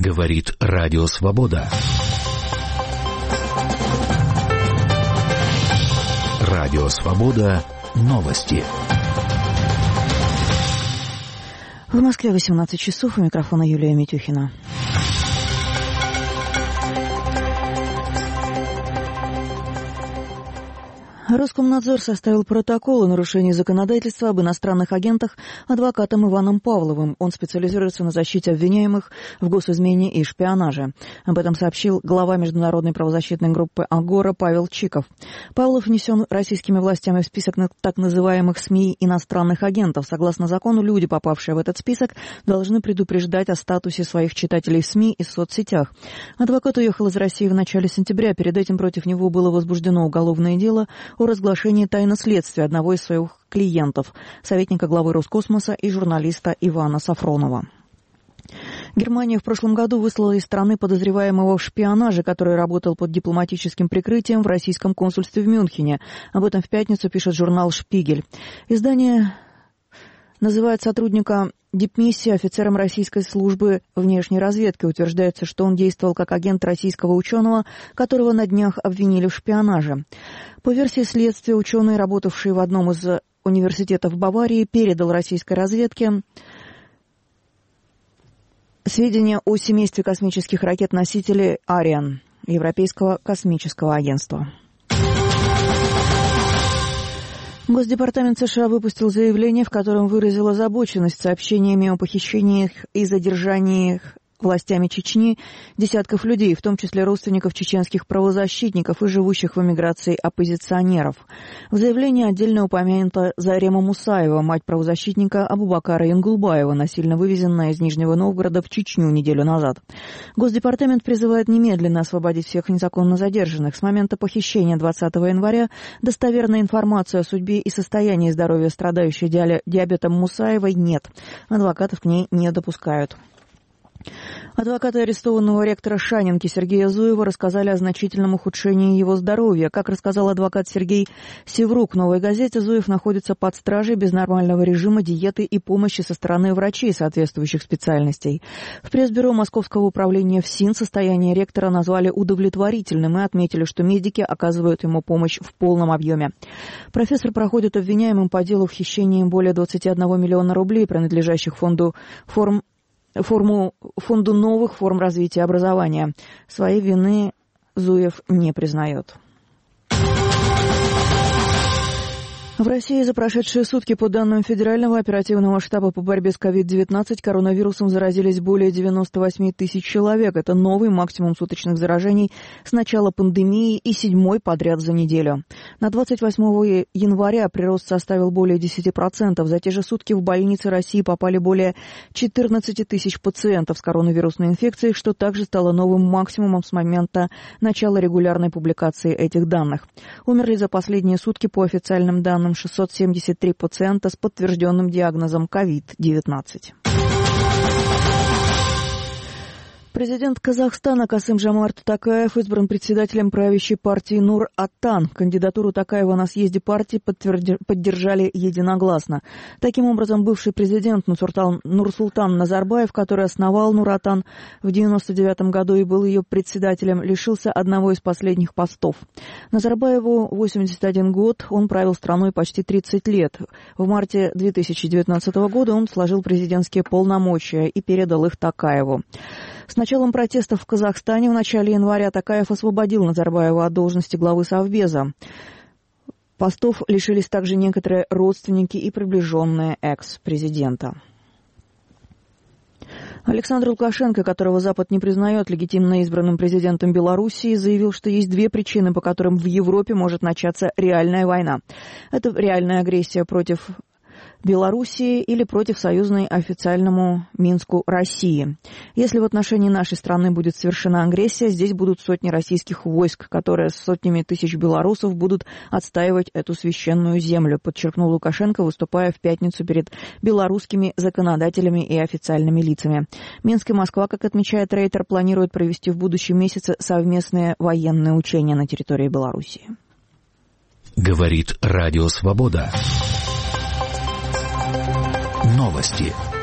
Говорит Радио Свобода. Радио Свобода. Новости. В Москве 18 часов. У микрофона Юлия Митюхина. Роскомнадзор составил протокол о нарушении законодательства об иностранных агентах адвокатом Иваном Павловым. Он специализируется на защите обвиняемых в госизмене и шпионаже. Об этом сообщил глава международной правозащитной группы «Агора» Павел Чиков. Павлов внесен российскими властями в список так называемых СМИ иностранных агентов. Согласно закону, люди, попавшие в этот список, должны предупреждать о статусе своих читателей в СМИ и соцсетях. Адвокат уехал из России в начале сентября. Перед этим против него было возбуждено уголовное дело о разглашении тайны следствия одного из своих клиентов, советника главы Роскосмоса и журналиста Ивана Сафронова. Германия в прошлом году выслала из страны подозреваемого в шпионаже, который работал под дипломатическим прикрытием в российском консульстве в Мюнхене. Об этом в пятницу пишет журнал «Шпигель». Издание называет сотрудника дипмиссии офицером российской службы внешней разведки. Утверждается, что он действовал как агент российского ученого, которого на днях обвинили в шпионаже. По версии следствия, ученый, работавший в одном из университетов Баварии, передал российской разведке сведения о семействе космических ракет-носителей «Ариан» Европейского космического агентства. Госдепартамент США выпустил заявление, в котором выразил озабоченность сообщениями о похищениях и задержаниях властями Чечни десятков людей, в том числе родственников чеченских правозащитников и живущих в эмиграции оппозиционеров. В заявлении отдельно упомянута Зарема Мусаева, мать правозащитника Абубакара Янгулбаева, насильно вывезенная из Нижнего Новгорода в Чечню неделю назад. Госдепартамент призывает немедленно освободить всех незаконно задержанных. С момента похищения 20 января достоверной информации о судьбе и состоянии здоровья страдающей диабетом Мусаевой нет. Адвокатов к ней не допускают. Адвокаты арестованного ректора Шанинки Сергея Зуева рассказали о значительном ухудшении его здоровья. Как рассказал адвокат Сергей Севрук «Новой газете», Зуев находится под стражей без нормального режима, диеты и помощи со стороны врачей соответствующих специальностей. В пресс-бюро Московского управления ФСИН состояние ректора назвали удовлетворительным и отметили, что медики оказывают ему помощь в полном объеме. Профессор проходит обвиняемым по делу в хищении более 21 миллиона рублей, принадлежащих фонду новых форм развития образования. Своей вины Зуев не признает. В России за прошедшие сутки, по данным Федерального оперативного штаба по борьбе с COVID-19, коронавирусом заразились более 98 тысяч человек. Это новый максимум суточных заражений с начала пандемии и 7-й подряд за неделю. На 28 января прирост составил более 10%. За те же сутки в больницы России попали более 14 тысяч пациентов с коронавирусной инфекцией, что также стало новым максимумом с момента начала регулярной публикации этих данных. Умерли за последние сутки, по официальным данным, 673 пациента с подтвержденным диагнозом COVID-19. Президент Казахстана Касым-Жомарт Токаев избран председателем правящей партии Нур-Отан. Кандидатуру Токаева на съезде партии поддержали единогласно. Таким образом, бывший президент Нурсултан Назарбаев, который основал Нур-Отан в 1999 году и был ее председателем, лишился одного из последних постов. Назарбаеву 81 год, он правил страной почти 30 лет. В марте 2019 года он сложил президентские полномочия и передал их Токаеву. С началом протестов в Казахстане в начале января Токаев освободил Назарбаева от должности главы Совбеза. Постов лишились также некоторые родственники и приближенные экс-президента. Александр Лукашенко, которого Запад не признает легитимно избранным президентом Белоруссии, заявил, что есть две причины, по которым в Европе может начаться реальная война. Это реальная агрессия против Белоруссии или против союзной официальному Минску России. Если в отношении нашей страны будет совершена агрессия, здесь будут сотни российских войск, которые с сотнями тысяч белорусов будут отстаивать эту священную землю, подчеркнул Лукашенко, выступая в пятницу перед белорусскими законодателями и официальными лицами. Минск и Москва, как отмечает Рейтер, планируют провести в будущем месяце совместные военные учения на территории Белоруссии. Говорит Радио Свобода. Новости.